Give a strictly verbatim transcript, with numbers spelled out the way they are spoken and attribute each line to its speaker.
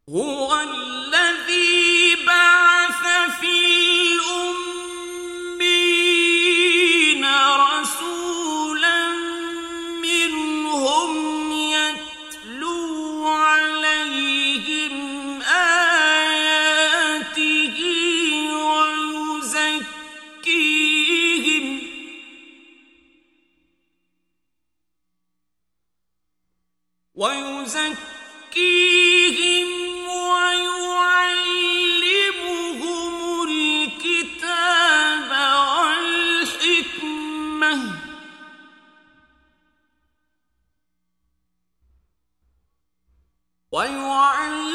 Speaker 1: هو الذي بعث في الأمين رسولا منهم يتلو عليهم آياته ويزكيهم ويزكيهم ويعلمهم الكتاب والحكمة ويعلمهم